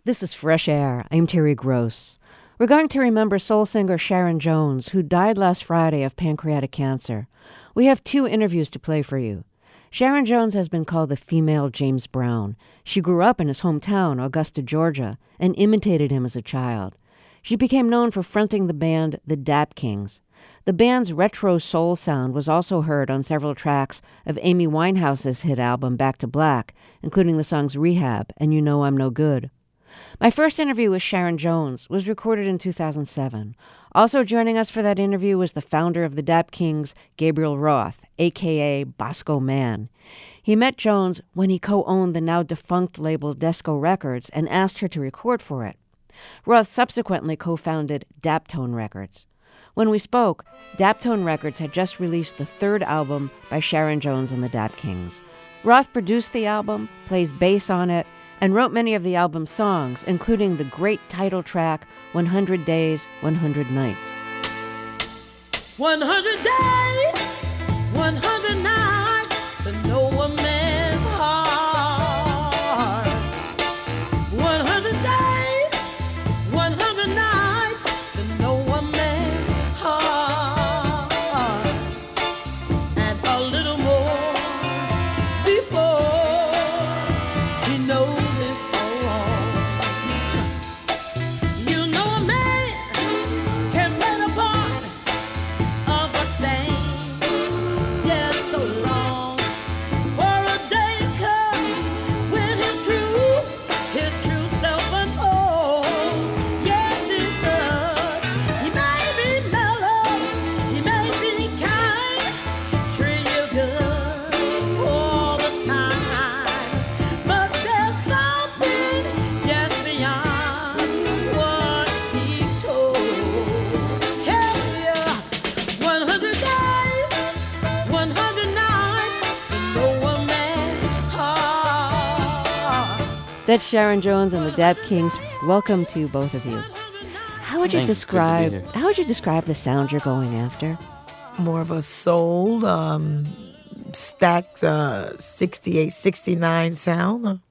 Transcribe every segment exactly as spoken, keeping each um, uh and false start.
This is Fresh Air. I'm Terry Gross. We're going to remember soul singer Sharon Jones, who died last Friday of pancreatic cancer. We have two interviews to play for you. Sharon Jones has been called the female James Brown. She grew up in his hometown, Augusta, Georgia, and imitated him as a child. She became known for fronting the band The Dap Kings. The band's retro soul sound was also heard on several tracks of Amy Winehouse's hit album Back to Black, including the songs Rehab and You Know I'm No Good. My first interview with Sharon Jones was recorded in two thousand seven. Also joining us for that interview was the founder of the Dap Kings, Gabriel Roth, a k a. Bosco Man. He met Jones when he co-owned the now-defunct label Desco Records and asked her to record for it. Roth subsequently co-founded Daptone Records. When we spoke, Daptone Records had just released the third album by Sharon Jones and the Dap Kings. Roth produced the album, plays bass on it, and wrote many of the album's songs, including the great title track, one hundred days, one hundred nights. one hundred days, one hundred nights, to know a man's heart. one hundred days, one hundred nights, to know a man's heart. And a little more before he knows. That's Sharon Jones and the Dap Kings. Welcome to both of you. How would you Thanks. describe how would you describe the sound you're going after? More of a soul, um, stacked uh, sixty-eight, sixty-nine sound.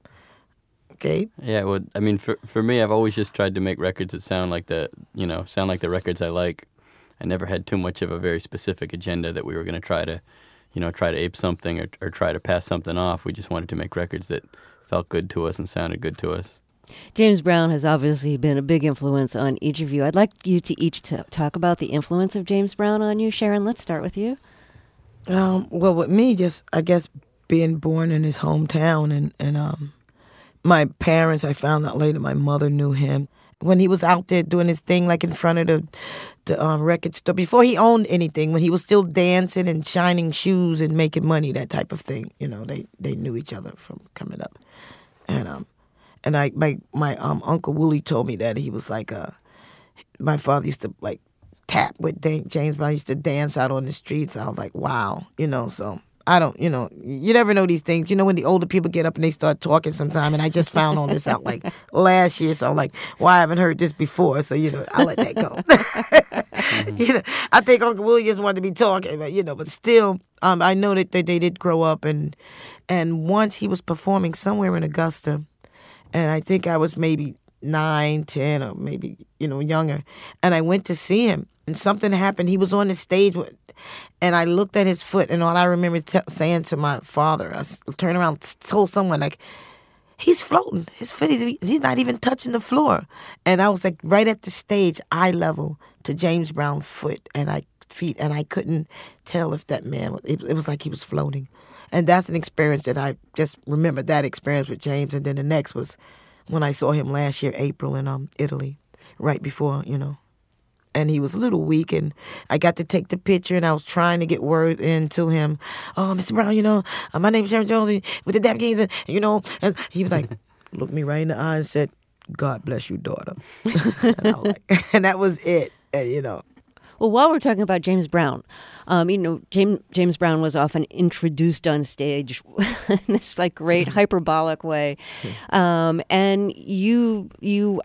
Okay. Yeah, well, I mean, for for me, I've always just tried to make records that sound like the, you know, sound like the records I like. I never had too much of a very specific agenda that we were going to try to, you know, try to ape something or, or try to pass something off. We just wanted to make records that felt good to us and sounded good to us. James Brown has obviously been a big influence on each of you. I'd like you to each t- talk about the influence of James Brown on you. Sharon, let's start with you. Um, well, with me, just, I guess, being born in his hometown and, and um, my parents, I found out later, my mother knew him. When he was out there doing his thing, like in front of the, the um, record store, before he owned anything, when he was still dancing and shining shoes and making money, that type of thing, you know, they, they knew each other from coming up. And um, and I my my um Uncle Willie told me that he was like uh, my father used to like tap with Dan- James Brown, used to dance out on the streets. I was like, wow, you know. So I don't, you know, you never know these things. You know, when the older people get up and they start talking sometime, and I just found all this out like last year, so I'm like, well, I haven't heard this before, so you know, I'll let that go. mm-hmm. You know, I think Uncle Willie just wanted to be talking, but you know, but still, um, I know that they, they did grow up and. And once he was performing somewhere in Augusta, and I think I was maybe nine, ten, or maybe, you know, younger, and I went to see him, and something happened. He was on the stage, with, and I looked at his foot, and all I remember t- saying to my father, I turned around, told someone, like, he's floating. His foot, he's, he's not even touching the floor. And I was, like, right at the stage, eye level to James Brown's foot, and I feet, and I couldn't tell if that man, it, it was like he was floating. And that's an experience that I just remember, that experience with James. And then the next was when I saw him last year, April, in um Italy, right before, you know. And he was a little weak, and I got to take the picture, and I was trying to get word into him. Oh, Mister Brown, you know, uh, my name's Sharon Jones with the Dap Kings, and, you know. And he was like, looked me right in the eye and said, God bless you, daughter. and, I was like, and that was it, and, you know. Well, while we're talking about James Brown, um, you know, James James Brown was often introduced on stage in this like great hyperbolic way, um, and you you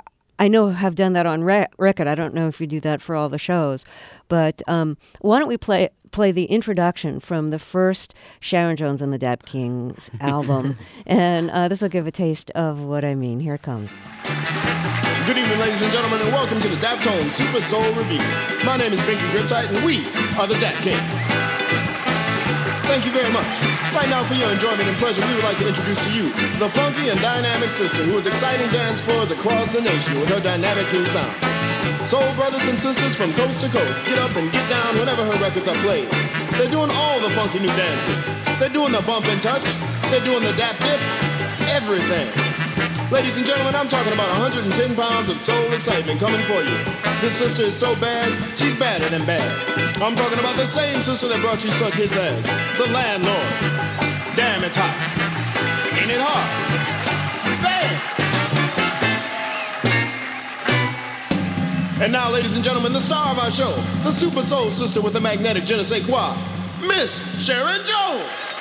I know have done that on re- record. I don't know if you do that for all the shows. But um, why don't we play play the introduction from the first Sharon Jones and the Dap Kings album. And uh, this will give a taste of what I mean. Here it comes. Good evening, ladies and gentlemen, and welcome to the Daptone Super Soul Review. My name is Binky Griptite, and we are the Dap Kings. Thank you very much. Right now, for your enjoyment and pleasure, we would like to introduce to you the funky and dynamic sister who is exciting dance floors across the nation with her dynamic new sound. Soul brothers and sisters from coast to coast, get up and get down whenever her records are played. They're doing all the funky new dances. They're doing the bump and touch. They're doing the dap dip. Everything. Ladies and gentlemen, I'm talking about one hundred ten pounds of soul excitement coming for you. This sister is so bad, she's badder than bad. I'm talking about the same sister that brought you such hits as The Landlord, Damn It's Hot, Ain't It Hard, Bam! And now, ladies and gentlemen, the star of our show, the super soul sister with the magnetic je ne sais quoi, Miss Sharon Jones.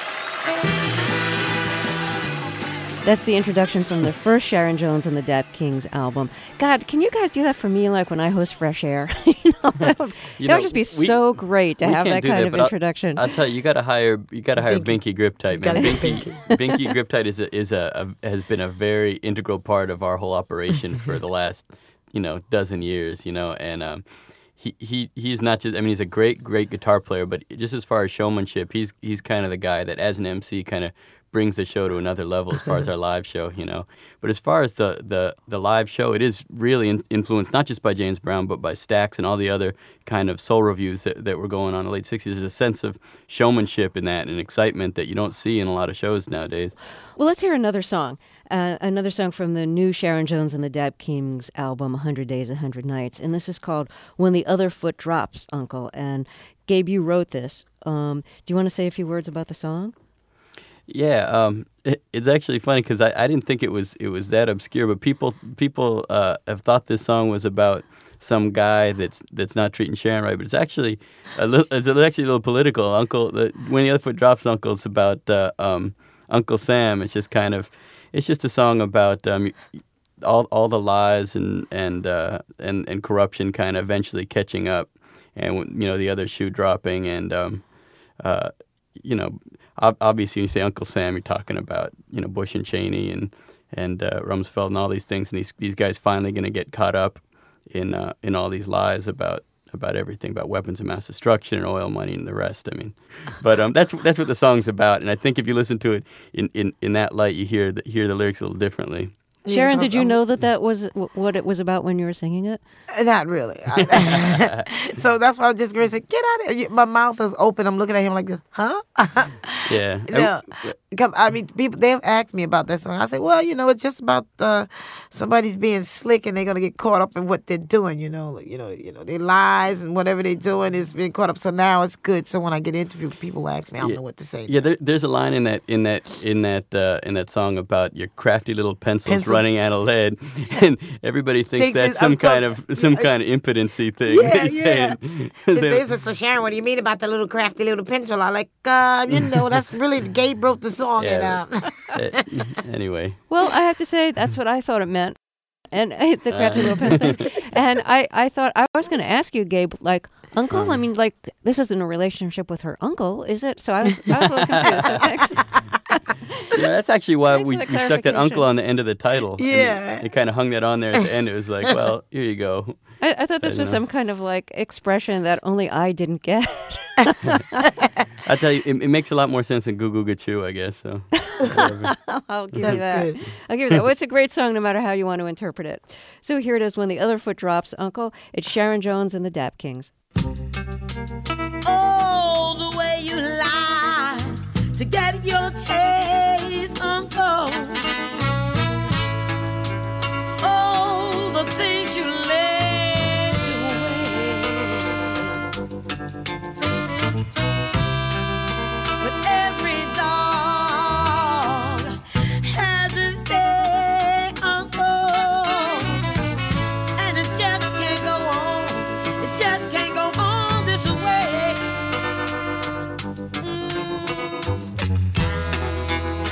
That's the introduction from the first Sharon Jones and the Dap Kings album. God, can you guys do that for me, like when I host Fresh Air? you know, that would, You that know, would just be we- so great to we have can't that do kind that, of but I'll- introduction. I'll tell you, you got to hire you got to hire Binky Griptite, man. Gotta be Binky Binky Griptite is a, is a, a has been a very integral part of our whole operation for the last you know dozen years. You know, and um, he he he's not just I mean he's a great great guitar player, but just as far as showmanship, he's he's kind of the guy that as an M C kind of brings the show to another level as far as our live show, you know. But as far as the, the, the live show, it is really in, influenced not just by James Brown, but by Stax and all the other kind of soul reviews that, that were going on in the late sixties. There's a sense of showmanship in that and excitement that you don't see in a lot of shows nowadays. Well, let's hear another song. Uh, another song from the new Sharon Jones and the Dap Kings album, one hundred days, one hundred nights. And this is called When the Other Foot Drops, Uncle. And Gabe, you wrote this. Um, do you want to say a few words about the song? Yeah, um, it, it's actually funny because I, I didn't think it was it was that obscure, but people people uh, have thought this song was about some guy that's that's not treating Sharon right, but it's actually a little it's actually a little political. Uncle, the, When the Other Foot Drops, Uncle, it's about uh, um, Uncle Sam. It's just kind of it's just a song about um, all all the lies and and uh, and and corruption kind of eventually catching up, and you know the other shoe dropping and um, uh, you know. Obviously, when you say Uncle Sam, you're talking about you know Bush and Cheney and and uh, Rumsfeld and all these things, and these these guys finally going to get caught up in uh, in all these lies about about everything, about weapons of mass destruction and oil money and the rest. I mean, but um, that's that's what the song's about, and I think if you listen to it in, in, in that light, you hear the, hear the lyrics a little differently. Sharon, did you I'm- know that that was w- what it was about when you were singing it? Not really. I- so that's why I was just going to say, get out of here. My mouth is open. I'm looking at him like this, huh? Yeah. Yeah. Because, I mean, people, they've asked me about that song. I say, well, you know, it's just about uh, somebody's being slick and they're going to get caught up in what they're doing, you know. Like, you know, you know, their lies and whatever they're doing is being caught up. So now it's good. So when I get interviewed, people ask me, I don't Yeah. know what to say. Yeah, there, there's a line in that in that in that uh, in that song about your crafty little pencils Pencil. running out of lead, and everybody thinks Thinks that's it's- some I'm kind talk- of some yeah. kind of impotency thing. Yeah, They're yeah. saying- So saying- they said, so Sharon, what do you mean about the little crafty little pencil? I'm like, uh, you know, that's really, Gabe wrote the song. Yeah. And, uh, Uh, anyway, Well, I have to say that's what I thought it meant, and uh, the crafty little pen thing. And I, I thought I was going to ask you, Gabe, like uncle. I mean, like this isn't a relationship with her uncle, is it? So I was, I was a little confused. So thanks. yeah, that's actually why Thanks we, for the we stuck that uncle clarification. on the end of the title. And Yeah. it, it kind of hung that on there at the end. It was like, well, here you go. I, I thought this I was know. some kind of like expression that only I didn't get. I tell you, it, it makes a lot more sense than Goo Goo Gachoo, I guess. So, whatever. I'll give That's you that. good. I'll give you that. Well, it's a great song no matter how you want to interpret it. So here it is, When the Other Foot Drops, Uncle. It's Sharon Jones and the Dap Kings. Oh, the way you lie to get your taste, Uncle. Oh, the things you lay to waste. But every dog has his day, Uncle. And it just can't go on. It just can't go on this way. Mm.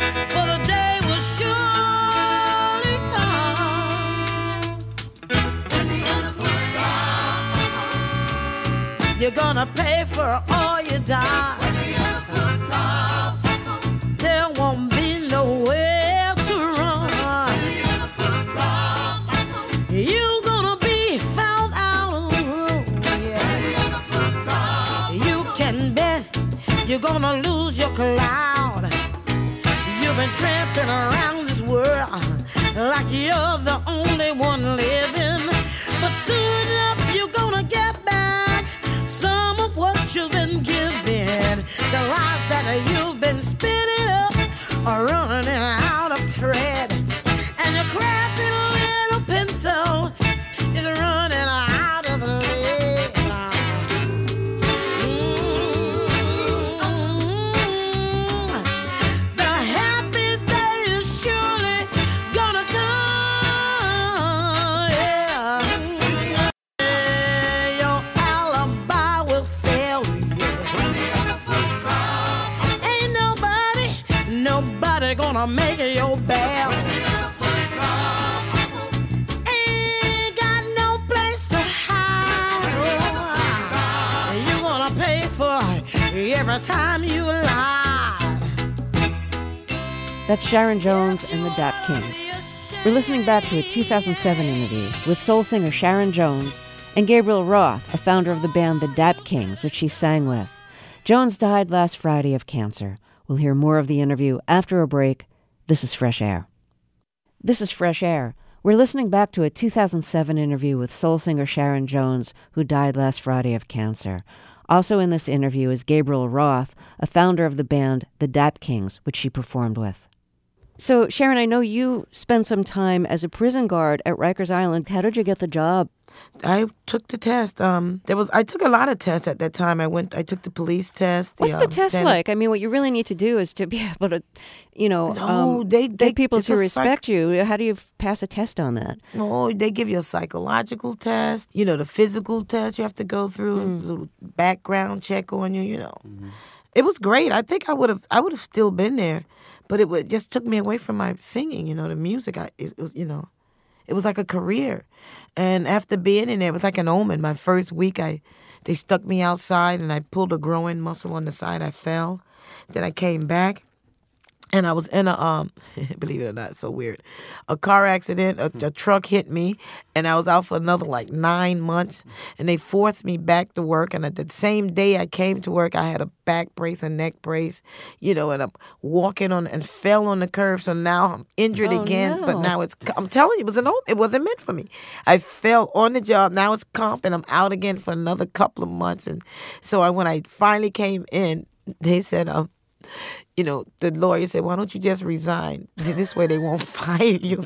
you're gonna pay for all you die. There won't be nowhere to run. You're gonna be found out on the road. Yeah. You can bet you're gonna lose your cloud. You've been tramping around this world like you're the only one living. But soon enough you're gonna get back some of what you've been given. The lives that you've been spinning up are running out of thread. And your crafty little pencil is running out of lead. Mm. The happy day is surely gonna come. Yeah. Your alibi will fail you. Ain't nobody, nobody gonna make your bail. Ain't got no place to hide. Oh, you're gonna pay for every time you lie. That's Sharon Jones and the Dap Kings. We're listening back to a two thousand seven interview with soul singer Sharon Jones and Gabriel Roth, a founder of the band The Dap Kings, which she sang with. Jones died last Friday of cancer. We'll hear more of the interview after a break. This is Fresh Air. This is Fresh Air. We're listening back to a two thousand seven interview with soul singer Sharon Jones, who died last Friday of cancer. Also in this interview is Gabriel Roth, a founder of the band The Dap Kings, which she performed with. So, Sharon, I know you spent some time as a prison guard at Rikers Island. How did you get the job? I took the test. Um, there was I took a lot of tests at that time. I went. I took the police test. What's the, the um, test sen- like? I mean, what you really need to do is to be able to, you know, No, um, they- they- get people it's to a respect psych- you. How do you f- pass a test on that? No, they give you a psychological test. You know, the physical test you have to go through. A little background check on you. You know, it was great. I think I would have. I would have still been there, but it would, just took me away from my singing. You know, the music. I it was. You know, it was like a career. And after being in there, it was like an omen. My first week, I they stuck me outside, and I pulled a growing muscle on the side. I fell. Then I came back, and I was in a um, believe it or not, so weird, a car accident. A, a truck hit me, and I was out for another like nine months. And they forced me back to work. And at the same day I came to work, I had a back brace, a neck brace, you know, and I'm walking on and fell on the curve. So now I'm injured Oh, again. no. But now it's, I'm telling you, it was an it wasn't meant for me. I fell on the job. Now it's comp, and I'm out again for another couple of months. And so I, when I finally came in, they said, um, you know, the lawyer said, why don't you just resign? This way they won't fire you.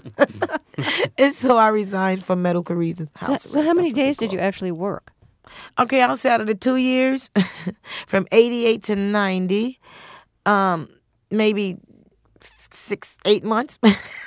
And so I resigned for medical reasons. So, House so arrest, how many that's what they days did call you it. actually work? Okay, I was out of the two years, from eighty-eight to ninety, um, maybe six, eight months.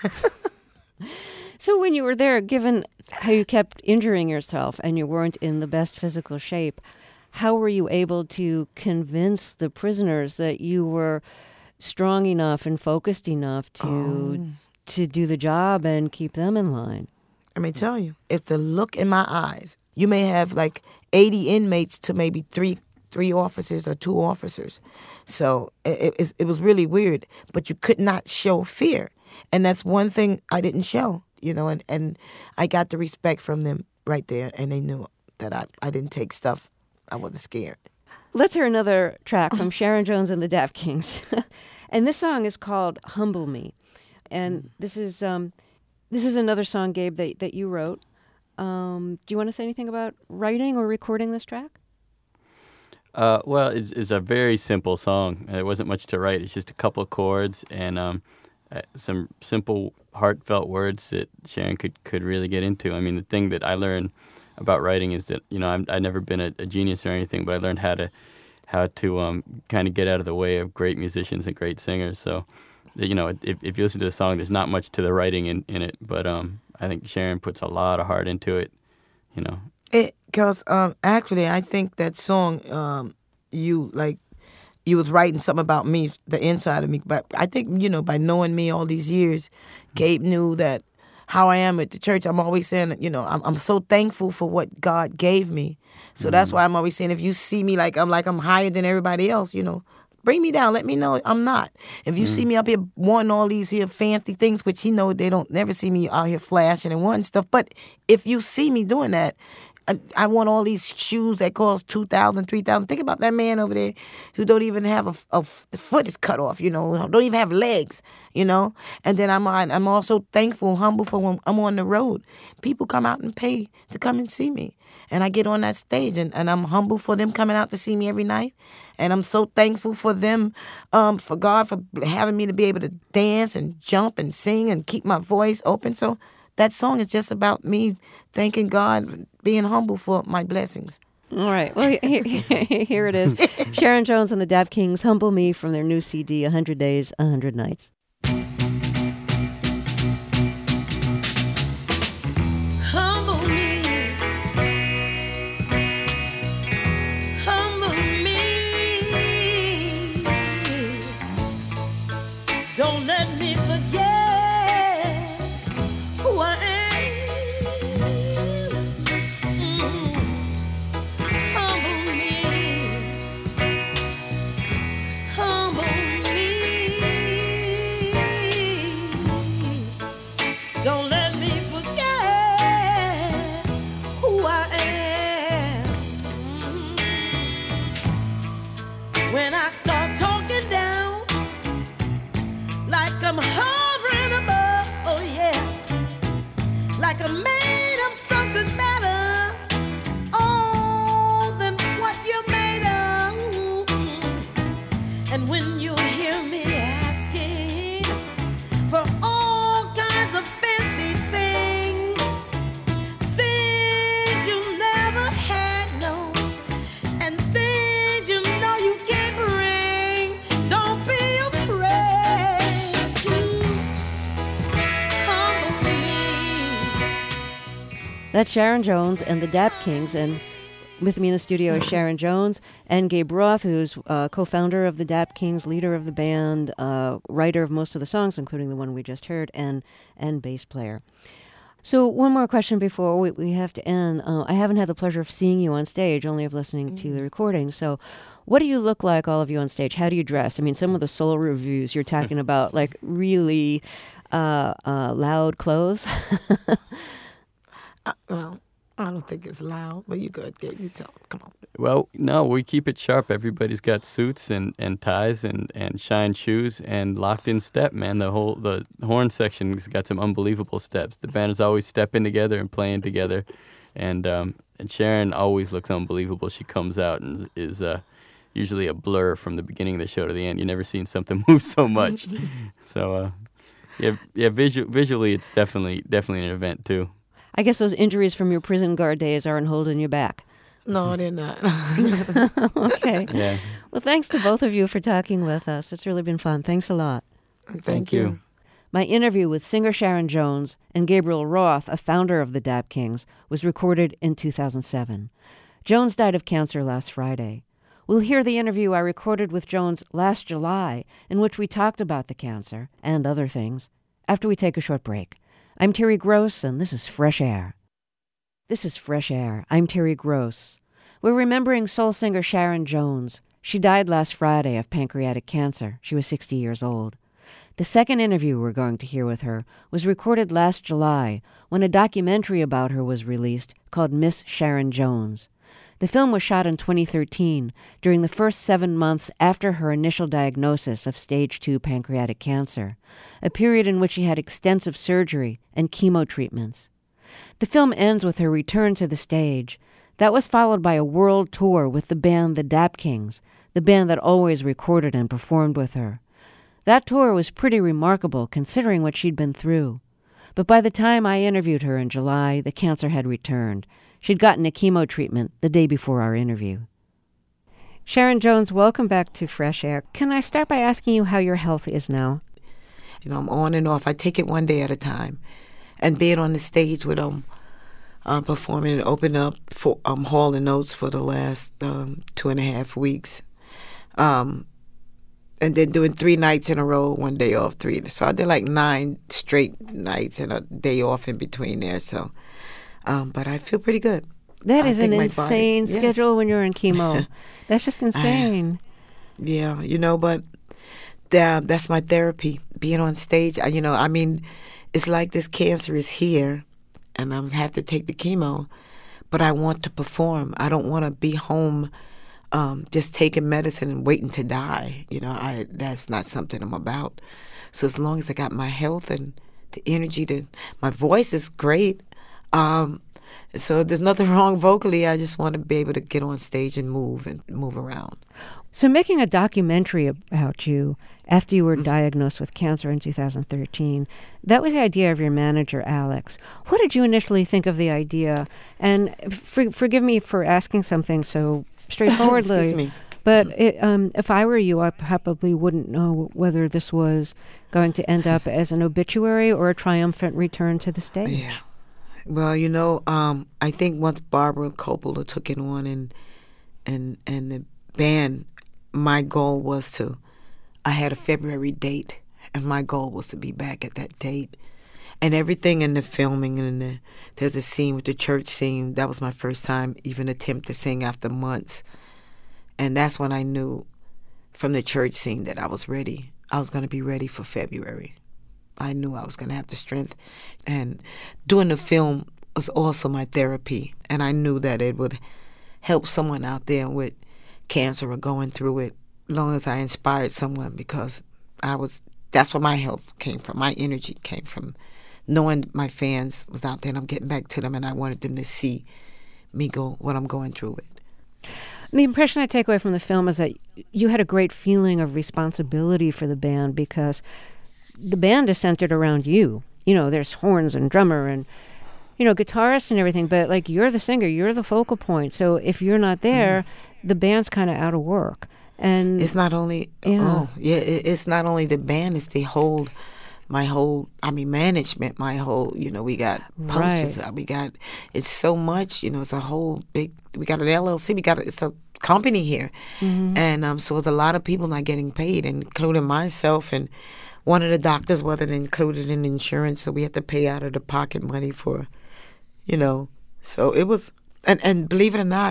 So when you were there, given how you kept injuring yourself and you weren't in the best physical shape, how were you able to convince the prisoners that you were strong enough and focused enough to Oh. to do the job and keep them in line? Let me tell you, if the look in my eyes, you may have like eighty inmates to maybe three three officers or two officers. So it, it, it was really weird, but you could not show fear. And that's one thing I didn't show, you know, and, and I got the respect from them right there, and they knew that I, I didn't take stuff. I wasn't scared. Let's hear another track from Sharon Jones and the Dap Kings. And this song is called Humble Me. And this is um, this is another song, Gabe, that, that you wrote. Um, do you want to say anything about writing or recording this track? Uh, well, it's, it's a very simple song. There wasn't much to write. It's just a couple of chords and um, uh, some simple, heartfelt words that Sharon could, could really get into. I mean, the thing that I learned about writing is that, you know, I'm, I've never been a, a genius or anything, but I learned how to how to um, kind of get out of the way of great musicians and great singers. So, you know, if, if you listen to the song, there's not much to the writing in, in it, but um, I think Sharon puts a lot of heart into it, you know. Because um, actually, I think that song, um, you like, you was writing something about me, the inside of me. But I think, you know, by knowing me all these years, Gabe knew that how I am at the church, I'm always saying, you know, I'm, I'm so thankful for what God gave me. So mm-hmm. that's why I'm always saying, if you see me like I'm like I'm higher than everybody else, you know, bring me down. Let me know I'm not. If you mm-hmm. see me up here wanting all these here fancy things, which he know they don't never see me out here flashing and wanting stuff. But if you see me doing that, I, I want all these shoes that cost two thousand dollars, three thousand dollars. Think about that man over there who don't even have a, a the foot is cut off, you know, don't even have legs, you know. And then I'm I'm also thankful, humble for when I'm on the road. People come out and pay to come and see me. And I get on that stage, and, and I'm humble for them coming out to see me every night. And I'm so thankful for them, um, for God, for having me to be able to dance and jump and sing and keep my voice open. So that song is just about me thanking God, being humble for my blessings. All right. Well, here, here it is. Sharon Jones and the Dap Kings, Humble Me, from their new C D, one hundred days, one hundred nights. Humble me. Humble me. Don't let me forget who I am. Mm. Humble me. Humble me. Don't let me forget who I am. Mm. When I start talking down, like I'm hovering above, oh yeah, like I'm made of something better, oh, than what you're made of. And when you hear me asking for all kinds of fancy things, things you never had, no, and things you know you can't bring, don't be afraid to humble me. That's Sharon Jones and the Dap Kings, and with me in the studio is Sharon Jones and Gabe Roth, who's uh, co-founder of the Dap Kings, leader of the band, uh, writer of most of the songs, including the one we just heard, and and bass player. So one more question before we, we have to end. Uh, I haven't had the pleasure of seeing you on stage, only of listening to the recording. So what do you look like, all of you on stage? How do you dress? I mean, some of the solo reviews, you're talking about like really uh, uh, loud clothes. Uh, well, I don't think it's loud, but you good. Yeah, you tell them. Come on. Well, no, we keep it sharp. Everybody's got suits and, and ties and, and shine shoes and locked in step, man. The whole the horn section's got some unbelievable steps. The band is always stepping together and playing together, and um, and Sharon always looks unbelievable. She comes out and is uh, usually a blur from the beginning of the show to the end. You've never seen something move so much. so uh, yeah, yeah. Visu- visually, it's definitely definitely an event too. I guess those injuries from your prison guard days aren't holding you back. No, they're not. Okay. Yeah. Well, thanks to both of you for talking with us. It's really been fun. Thanks a lot. Thank, Thank you. you. My interview with singer Sharon Jones and Gabriel Roth, a founder of the Dap Kings, was recorded in two thousand seven. Jones died of cancer last Friday. We'll hear the interview I recorded with Jones last July, in which we talked about the cancer and other things, after we take a short break. I'm Terry Gross, and this is Fresh Air. This is Fresh Air. I'm Terry Gross. We're remembering soul singer Sharon Jones. She died last Friday of pancreatic cancer. She was sixty years old. The second interview we're going to hear with her was recorded last July when a documentary about her was released called Miss Sharon Jones. The film was shot in twenty thirteen, during the first seven months after her initial diagnosis of stage two pancreatic cancer, a period in which she had extensive surgery and chemo treatments. The film ends with her return to the stage. That was followed by a world tour with the band The Dap Kings, the band that always recorded and performed with her. That tour was pretty remarkable considering what she'd been through. But by the time I interviewed her in July, the cancer had returned. She'd gotten a chemo treatment the day before our interview. Sharon Jones, welcome back to Fresh Air. Can I start by asking you how your health is now? You know, I'm on and off. I take it one day at a time. And being on the stage with them, um, performing and open up for um, Hall and Oates for the last um, two and a half weeks, um, and then doing three nights in a row, one day off, three. So I did like nine straight nights and a day off in between there. So, um, but I feel pretty good. That I is an think my insane body- yes. schedule when you're in chemo. That's just insane. Yeah, you know, but uh, that's my therapy, being on stage. I, you know, I mean, it's like this cancer is here, and I'm have to take the chemo, but I want to perform. I don't want to be home um, just taking medicine and waiting to die. You know, I that's not something I'm about. So as long as I got my health and the energy, to my voice is great. Um, so there's nothing wrong vocally. I just want to be able to get on stage and move and move around. So making a documentary about you after you were diagnosed with cancer in two thousand thirteen, that was the idea of your manager, Alex. What did you initially think of the idea? And for, forgive me for asking something so straightforwardly. Excuse me. But it, um, if I were you, I probably wouldn't know whether this was going to end up as an obituary or a triumphant return to the stage. Yeah. Well, you know, um, I think once Barbara Coppola took it on and and and the band, my goal was to, I had a February date, and my goal was to be back at that date. And everything in the filming and the, there's a scene with the church scene. That was my first time even attempt to sing after months. And that's when I knew from the church scene that I was ready. I was going to be ready for February. I knew I was going to have the strength. And doing the film was also my therapy. And I knew that it would help someone out there with cancer or going through it, as long as I inspired someone, because I was, that's where my health came from. My energy came from knowing my fans was out there and I'm getting back to them, and I wanted them to see me go, what I'm going through with. The impression I take away from the film is that you had a great feeling of responsibility for the band, because the band is centered around you. You know, there's horns and drummer and, you know, guitarist and everything, but like you're the singer, you're the focal point. So if you're not there, mm. the band's kind of out of work. And it's not only, yeah. oh, yeah, it, it's not only the band, it's the whole, my whole, I mean, management, my whole, you know, we got posters, right. we got, it's so much, you know, it's a whole big, we got an L L C, we got, a, it's a company here. Mm-hmm. And um, so there's a lot of people not getting paid, including myself, and one of the doctors wasn't included in insurance, so we had to pay out of the pocket money for, you know, so it was, and, and believe it or not,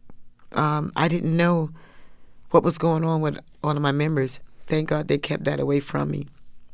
um, I didn't know what was going on with one of my members. Thank God they kept that away from me.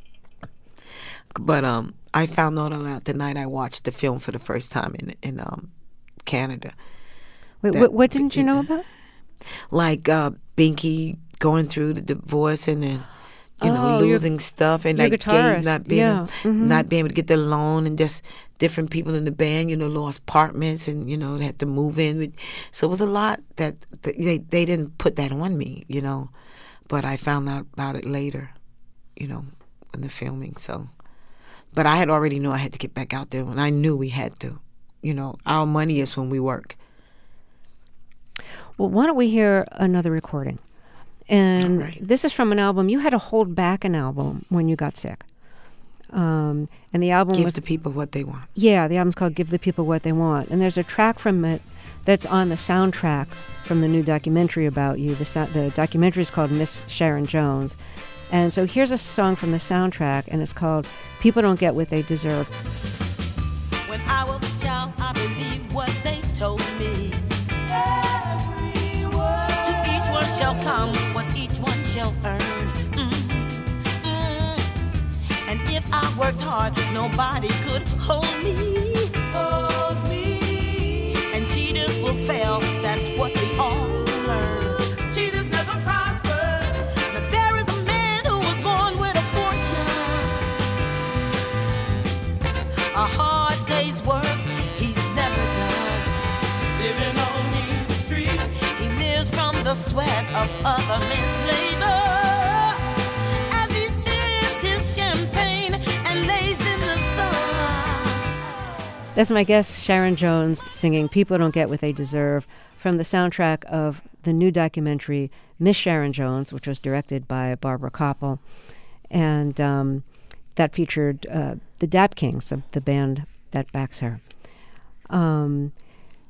But um, I found out about the night I watched the film for the first time in in um, Canada. Wait, that, what, what didn't you know about? Like uh, Binky going through the divorce and then, you know, Oh, losing your- stuff, and your like guitarist, Gabe not being yeah. Mhm. not being able to get the loan, and just different people in the band, you know, lost apartments, and you know, they had to move in. With, so it was a lot that, that they they didn't put that on me, you know, but I found out about it later, you know, in the filming. So, but I had already knew I had to get back out there, and I knew we had to, you know, our money is when we work. Well, why don't we hear another recording? And All right. this is from an album. You had to hold back an album when you got sick. Um, and the album Give was... the people what they want. Yeah, the album's called Give the People What They Want. And there's a track from it that's on the soundtrack from the new documentary about you. The, so- the documentary is called Miss Sharon Jones. And so here's a song from the soundtrack, and it's called People Don't Get What They Deserve. When I was a child, I believed what they told me. To each one shall come what each one shall earn. Mm, mm. And if I worked hard, nobody could hold me. Hold me. And cheaters will fail, that's what we all learn. Cheaters never prosper. Now there is a man who was born with a fortune. A hard day's work he's never done. Living on his street, he lives from the sweat of other men's labor. As he sips his champagne and lays in the sun. That's my guest, Sharon Jones, singing People Don't Get What They Deserve from the soundtrack of the new documentary Miss Sharon Jones, which was directed by Barbara Koppel. And um, that featured uh, the Dap Kings, the, the band that backs her. Um,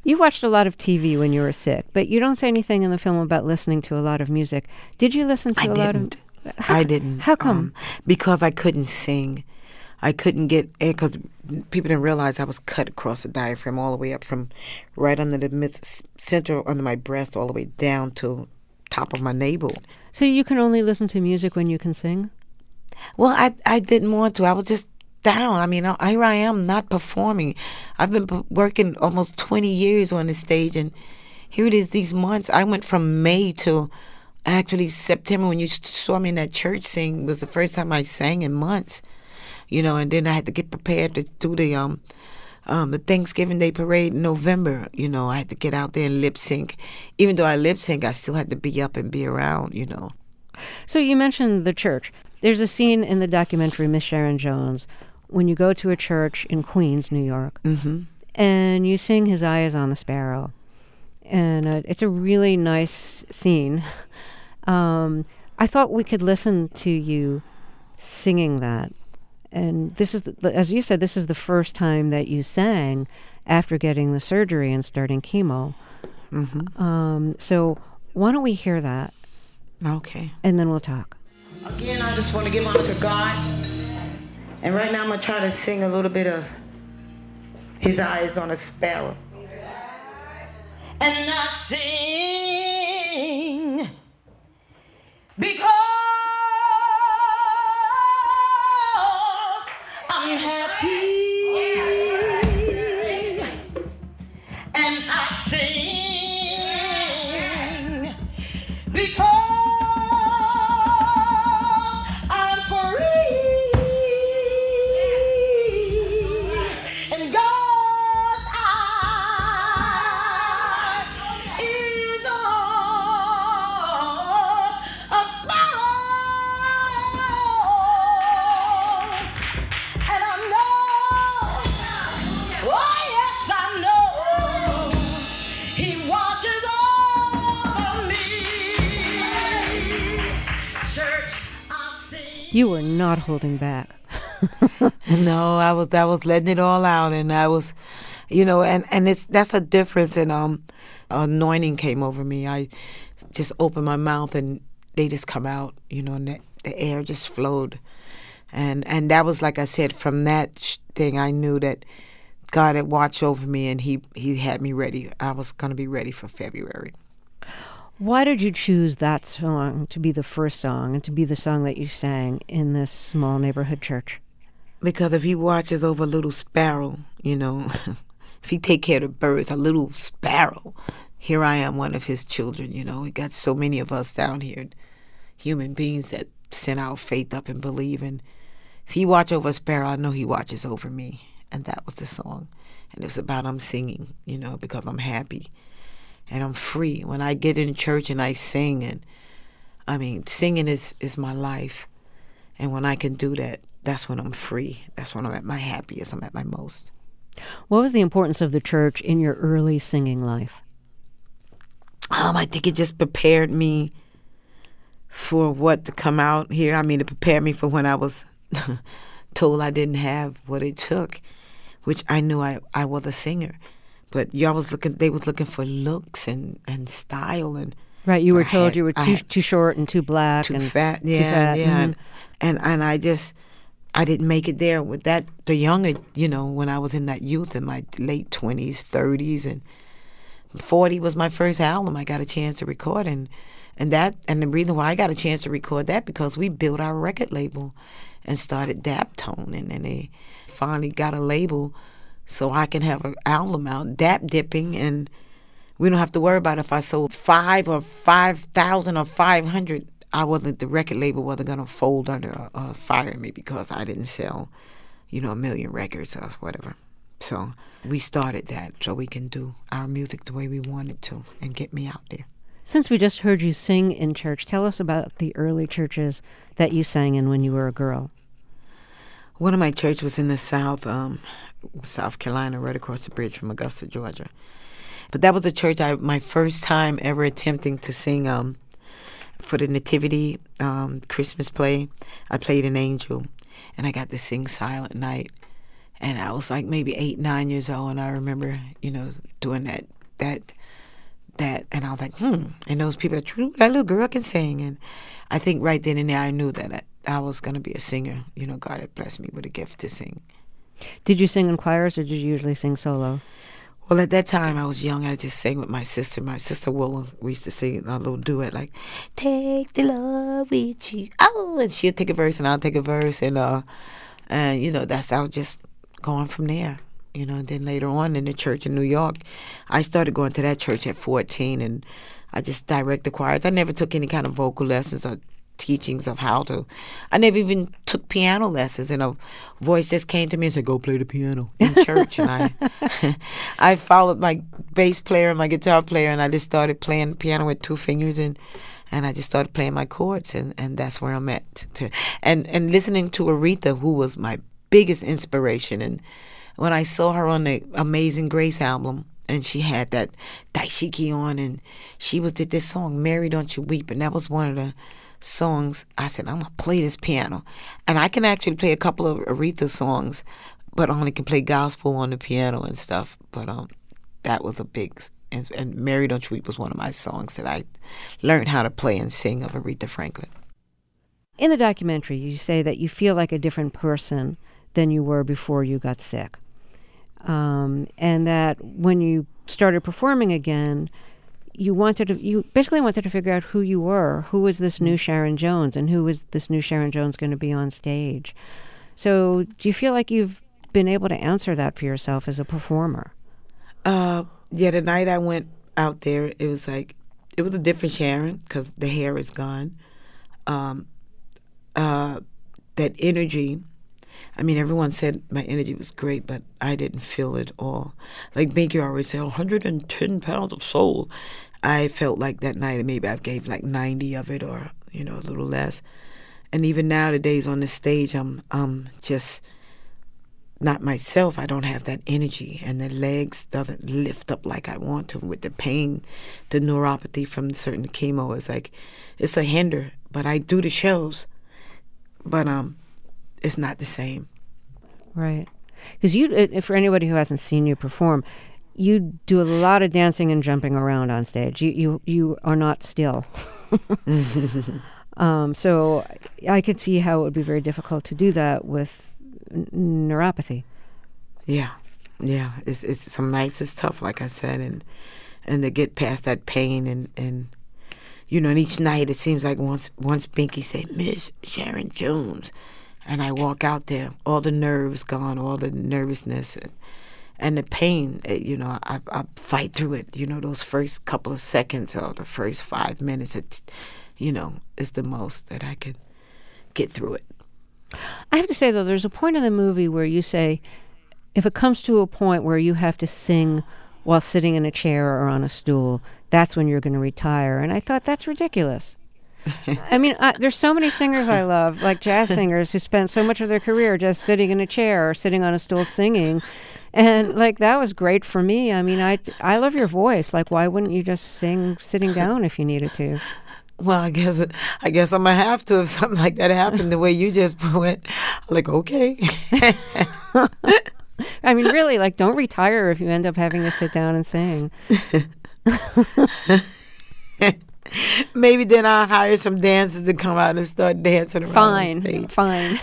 You watched a lot of T V when you were sick, but you don't say anything in the film about listening to a lot of music. Did you listen to I a didn't. lot of... How, I didn't. How come? Um, because I couldn't sing. I couldn't get, because people didn't realize I was cut across the diaphragm all the way up from right under the mid, center, under my breast, all the way down to top of my navel. So you can only listen to music when you can sing? Well, I I didn't want to. I was just down. I mean, I, here I am not performing. I've been p- working almost twenty years on the stage, and here it is these months. I went from May to actually September when you saw me in that church sing. Was the first time I sang in months, you know, and then I had to get prepared to do the um, um the Thanksgiving Day parade in November. You know, I had to get out there and lip sync. Even though I lip sync, I still had to be up and be around, you know. So you mentioned the church. There's a scene in the documentary Miss Sharon Jones when you go to a church in Queens, New York, Mm-hmm. and you sing His Eye is on the Sparrow. And uh, it's a really nice scene. Um, I thought we could listen to you singing that. And this is, the, as you said, this is the first time that you sang after getting the surgery and starting chemo. Mm-hmm. Um, so why don't we hear that, Okay. and then we'll talk. Again, I just want to give honor to God. And right now I'm going to try to sing a little bit of His Eyes on a Sparrow. And I sing because I'm happy. And I sing because I'm free. And God's eye is on a sparrow. And I know, oh yes I know, He watches over me. Church, I sing. You were not holding back. No, I was I was letting it all out, and I was, you know, and and it's that's a difference. And um, anointing came over me. I just opened my mouth, and they just come out, you know, and the, the air just flowed, and and that was, like I said, from that sh- thing, I knew that God had watched over me, and He He had me ready. I was gonna be ready for February. Why did you choose that song to be the first song and to be the song that you sang in this small neighborhood church? Because if He watches over a little sparrow, you know, if He take care of the birds, a little sparrow, here I am, one of His children, you know. We got so many of us down here, human beings that send our faith up and believe. And if He watch over a sparrow, I know He watches over me. And that was the song. And it was about I'm singing, you know, because I'm happy and I'm free. When I get in church and I sing, and I mean, singing is, is my life. And when I can do that, that's when I'm free. That's when I'm at my happiest. I'm at my most. What was the importance of the church in your early singing life? Um, I think it just prepared me for what to come out here. I mean, it prepared me for when I was told I didn't have what it took, which I knew I, I was a singer. But y'all was looking, they was looking for looks and, and style. And Right, you were I told had- you were I too had- too short and too black too and fat, yeah, too fat. yeah, mhm. and, and and I just I didn't make it there with that. The younger, you know, when I was in that youth, in my late twenties, thirties, and forty was my first album. I got a chance to record, and and that and the reason why I got a chance to record that because we built our record label and started Daptone, and then they finally got a label so I can have an album out, Dap Dipping, and we don't have to worry about if I sold five or five thousand or five hundred. I wasn't, the record label wasn't gonna fold under or, or fire me because I didn't sell, you know, a million records or whatever. So we started that so we can do our music the way we wanted to and get me out there. Since we just heard you sing in church, tell us about the early churches that you sang in when you were a girl. One of my churches was in the South, um, South Carolina, right across the bridge from Augusta, Georgia. But that was the church I my first time ever attempting to sing um, for the Nativity um, Christmas play. I played an angel, and I got to sing Silent Night. And I was like maybe eight, nine years old, and I remember, you know, doing that, that, that, and I was like, hmm. And those people, that, that little girl can sing. And I think right then and there I knew that I, I was going to be a singer. You know, God had blessed me with a gift to sing. Did you sing in choirs, or did you usually sing solo? Well, at that time, I was young. I just sang with my sister. My sister Willa, we used to sing a little duet like, take the love with you. Oh, and she'll take a verse and I'll take a verse. And, uh, and you know, that's, I was just going from there. You know, and then later on in the church in New York, I started going to that church at fourteen, and I just directed choirs. I never took any kind of vocal lessons or teachings of how to. I never even took piano lessons, and a voice just came to me and said, go play the piano in church. And I I followed my bass player and my guitar player, and I just started playing piano with two fingers, and and I just started playing my chords, and, and that's where I'm at. To, and, and listening to Aretha, who was my biggest inspiration. And when I saw her on the Amazing Grace album, and she had that dashiki on, and she was did this song, Mary Don't You Weep, and that was one of the songs. I said, I'm going to play this piano. And I can actually play a couple of Aretha songs, but I only can play gospel on the piano and stuff. But um, that was a big, and, and Mary Don't You Weep was one of my songs that I learned how to play and sing of Aretha Franklin. In the documentary, you say that you feel like a different person than you were before you got sick. Um, and that when you started performing again, you wanted to, you basically wanted to figure out who you were, who was this new Sharon Jones, and who was this new Sharon Jones going to be on stage. So do you feel like you've been able to answer that for yourself as a performer? Uh, yeah, the night I went out there, it was like, it was a different Sharon, because the hair is gone. Um, uh, that energy, I mean, everyone said my energy was great, but I didn't feel it all. Like Binky always said, one hundred ten pounds of soul. I felt like that night, maybe I gave like ninety of it, or, you know, a little less. And even now, the days on the stage, I'm, I'm just not myself. I don't have that energy, and the legs doesn't lift up like I want to with the pain. The neuropathy from certain chemo is like, it's a hinder, but I do the shows. But, um... it's not the same. Right. Because you, it, for anybody who hasn't seen you perform, you do a lot of dancing and jumping around on stage. You you, you are not still. um, so I could see how it would be very difficult to do that with n- neuropathy. Yeah. Yeah. It's it's some nights it's tough, like I said, and and to get past that pain, and, and you know, and each night it seems like once once Binky said, Miss Sharon Jones, and I walk out there, all the nerves gone, all the nervousness and, and the pain, you know, I, I fight through it. You know, those first couple of seconds or the first five minutes, it's, you know, is the most that I could get through it. I have to say, though, there's a point in the movie where you say, if it comes to a point where you have to sing while sitting in a chair or on a stool, that's when you're going to retire. And I thought, that's ridiculous. I mean, I, there's so many singers I love, like jazz singers, who spend so much of their career just sitting in a chair or sitting on a stool singing. And, like, that was great for me. I mean, I, I love your voice. Like, why wouldn't you just sing sitting down if you needed to? Well, I guess I guess I'm going to have to if something like that happened the way you just went. I'm like, okay. I mean, really, like, don't retire if you end up having to sit down and sing. Maybe then I'll hire some dancers to come out and start dancing around fine, the stage. Fine,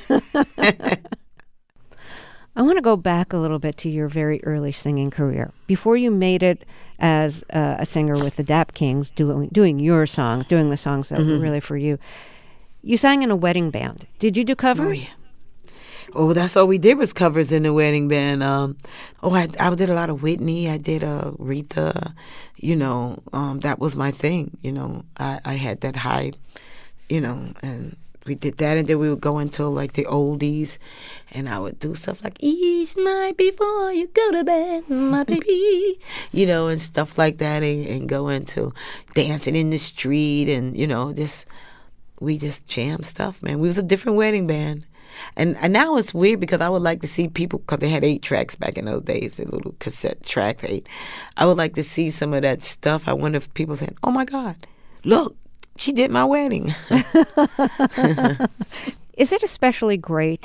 I want to go back a little bit to your very early singing career. Before you made it as uh, a singer with the Dap Kings, doing doing your songs, doing the songs that mm-hmm. were really for you, you sang in a wedding band. Did you do covers? Oh, yeah. Oh, that's all we did was covers in the wedding band. Um, oh, I, I did a lot of Whitney. I did uh, Aretha. You know, um, that was my thing. You know, I, I had that high, you know, and we did that. And then we would go into, like, the oldies. And I would do stuff like, each night before you go to bed, my baby. You know, and stuff like that. And, and go into dancing in the street. And, you know, just, we just jammed stuff, man. We was a different wedding band. And, and now it's weird because I would like to see people, because they had eight tracks back in those days, a little cassette track eight. I would like to see some of that stuff. I wonder if people think, oh my God, look, she did my wedding. Is it especially great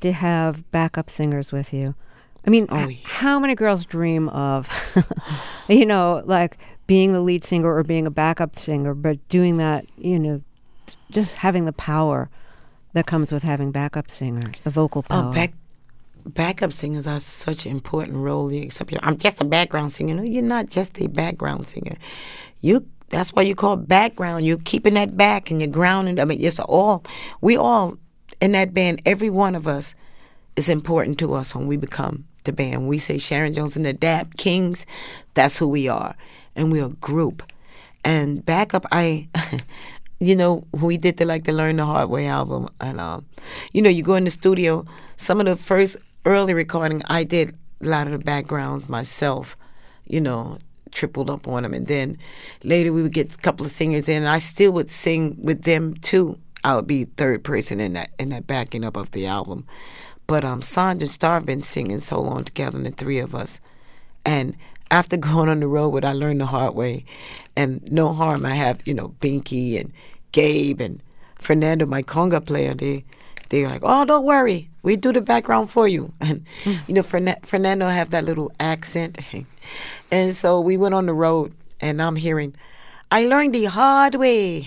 to have backup singers with you? I mean, Oh, h- yeah. how many girls dream of, you know, like being the lead singer or being a backup singer, but doing that, you know, t- just having the power that comes with having backup singers, the vocal power. Oh, back, backup singers are such an important role. You accept your, I'm just a background singer. No, you're not just a background singer. You that's why you call it background. You're keeping that back and you're grounding. I mean, it's all we all in that band. Every one of us is important to us when we become the band. We say Sharon Jones and the Dap Kings. That's who we are, and we're a group. And backup, I. You know, we did the like the Learn the Hard Way album, and um, you know, you go in the studio. Some of the first early recording, I did a lot of the backgrounds myself. You know, tripled up on them, and then later we would get a couple of singers in, and I still would sing with them too. I would be third person in that in that backing up of the album. But um, Sandra and Star have been singing so long together, the three of us, and after going on the road with I Learned the Hard Way, and no harm, I have, you know, Binky and Gabe and Fernando, my conga player. They they're like, oh, don't worry, we do the background for you. And you know, Fern- Fernando have that little accent, and so we went on the road, and I'm hearing, I learned the hard way.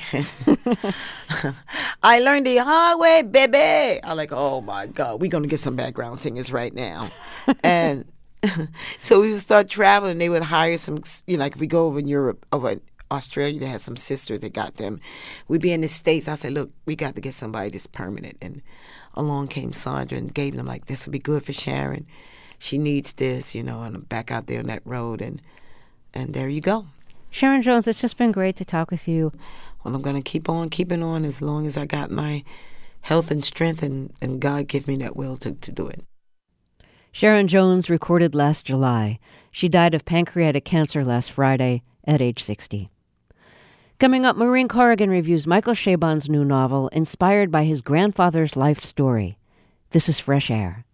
I learned the hard way, baby. I'm like, oh my God, we're gonna get some background singers right now, and. So we would start traveling. They would hire some, you know, like if we go over in Europe, over in Australia, they had some sisters that got them. We'd be in the States. I said, look, we got to get somebody that's permanent. And along came Sandra and gave them, like, this would be good for Sharon. She needs this, you know, and I'm back out there on that road. And, and there you go. Sharon Jones, it's just been great to talk with you. Well, I'm going to keep on keeping on as long as I got my health and strength, and, and God give me that will to, to do it. Sharon Jones recorded last July. She died of pancreatic cancer last Friday at age sixty. Coming up, Maureen Corrigan reviews Michael Chabon's new novel, inspired by his grandfather's life story. This is Fresh Air.